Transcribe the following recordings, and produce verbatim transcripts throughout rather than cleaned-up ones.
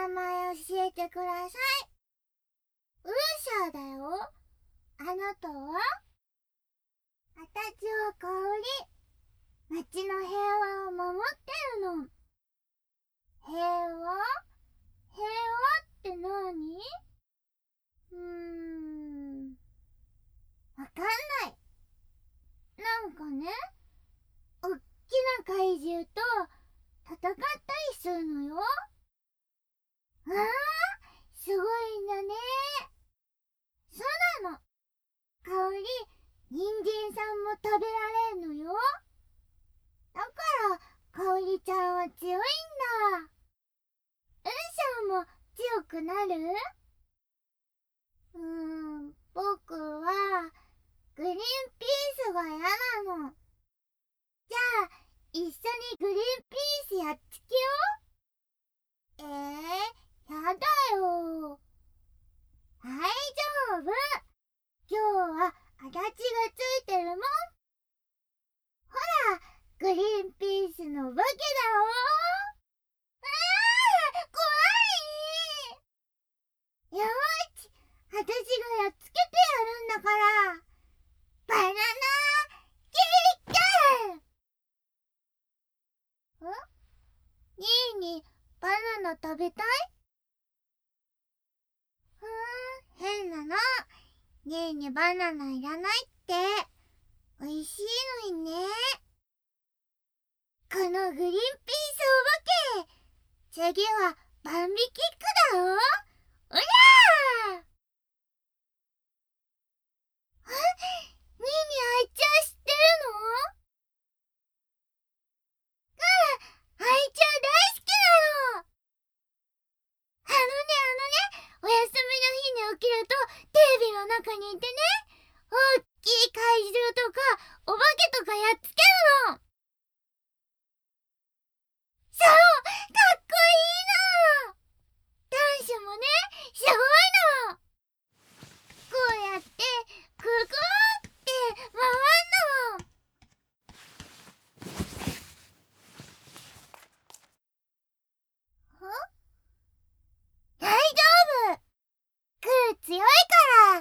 名前教えてください。ウーシャーだよ。あなたは？あたしは香り。町の平和を守ってるの。平和？平和って何？うーん。わかんない。なんかね、おっきな怪獣と戦ったりするのよ。ああ、すごいんだね。そうなの。香り、人参さんも食べられるのよ。だから香りちゃんは強いんだ。ウンシャンも強くなる？うーん、僕はグリーンピースが嫌なの。じゃあ一緒にグリーンピースやっつけよう。えー、やだよ。大丈夫。今日は足立がついてるもん。ほら、グリーンピースの武器だろ。ああ、怖い。よーし、私がやっつけてやるんだから。バナナキック。ん？ニーニー、バナナ食べたい？ふーん、変なの。ニーニーバナナいらないって。おいしいのにね。このグリーンピースお化け、次はバンビキックだろ。おりゃー。あ、ニーニーアイちゃん知ってるの？うん、アイちゃん大好きなの。あのね、あのね、お休みの日に起きるとテレビの中にいてね、おっきい怪獣とかお化けとかやっつけるの。そう、かっこいいの。ダンスもね、すごいの。こうやってくるくるって回んの。ん？大丈夫。グー強いから。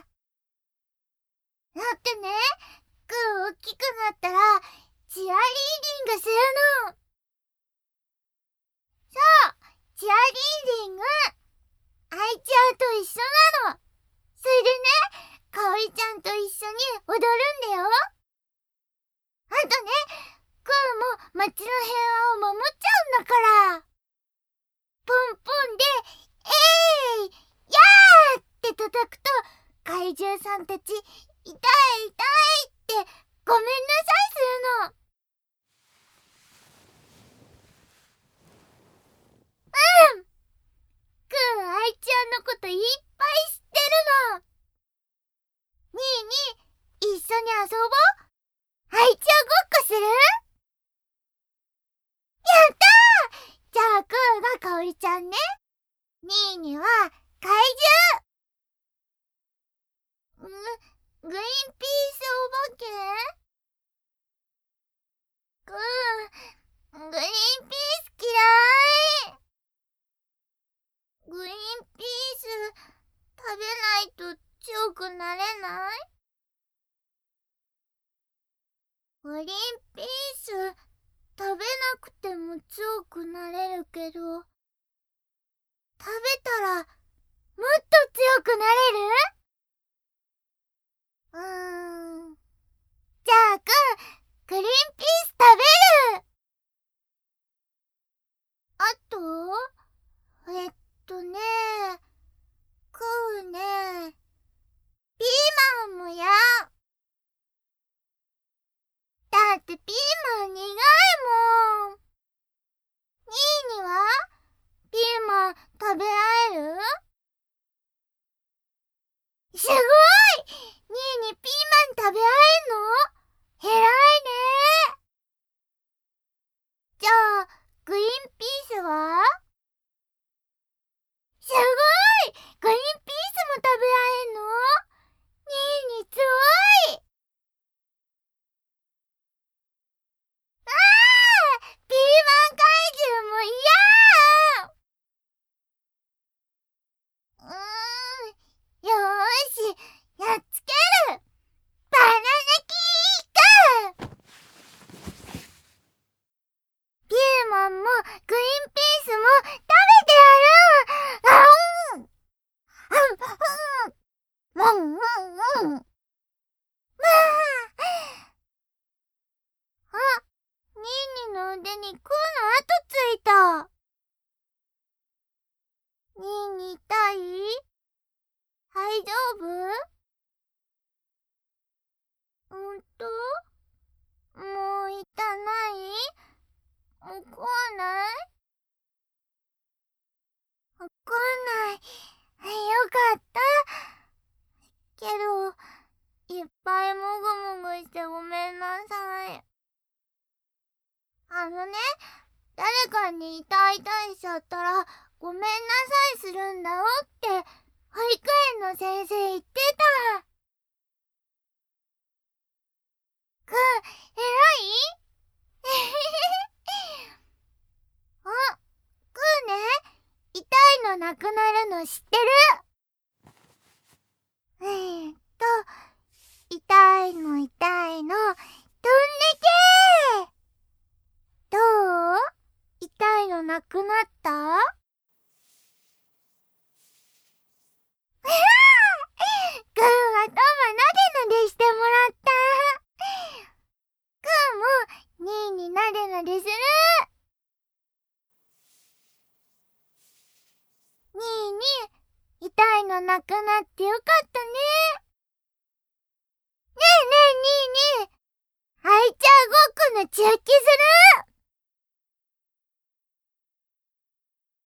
だってね、グー大きくなったらチアリーディングするの。そう、チアリーディング。アイちゃんと一緒なの。それでね、かおりちゃんと一緒に踊るんだよ。あとね、グーも街の平和を守っちゃうんだから。ポンポンで、えーい、やーって叩くと、怪獣さんたち、痛い痛いって、ごめんなさいするの。うん。グー、アイちゃんのこといっぱい知ってるの。ニーニー、一緒に遊ぼう。アイちゃんごっこする？やったー。じゃあグーがかおりちゃんね。ニーニーは怪獣。ん？グリーンピースお化け？グー、グリーンピース嫌い。グリーンピース食べないと強くなれない？グリーンピース食べなくても強くなれるけど、食べたらもっと強くなれる？うーん。じゃあグー、グリーンピース食べる。あと、えっとね、グーね、ピーマンもや。だってピーマン苦いもん。ニーニはピーマン食べられる？すごい！ニーニピーマン食べられるの？偉いね。じゃあ、グリーンピースは？すごい！グリーンピースも食べられるの？ニーニすごい！あー！ピーマン怪獣も嫌！ に痛い？大丈夫？ほんと？もう痛ない？わかんない？わかんない。よかった。けど、いっぱいもぐもぐしてごめんなさい。あのね、誰かに痛い痛いしちゃったら、ごめんなさいするんだよって、保育園の先生言ってた。くん、偉い？あ、くんね、痛いのなくなるの知ってる？えーっと、痛いの痛いの、飛んでけー！どう？痛いのなくなった？くん、頭なでなでしてもらった。くんも、にーになでなでする。にーに、痛いのなくなってよかったね。ねえねえにーに、あいちゃんごっこの中継する？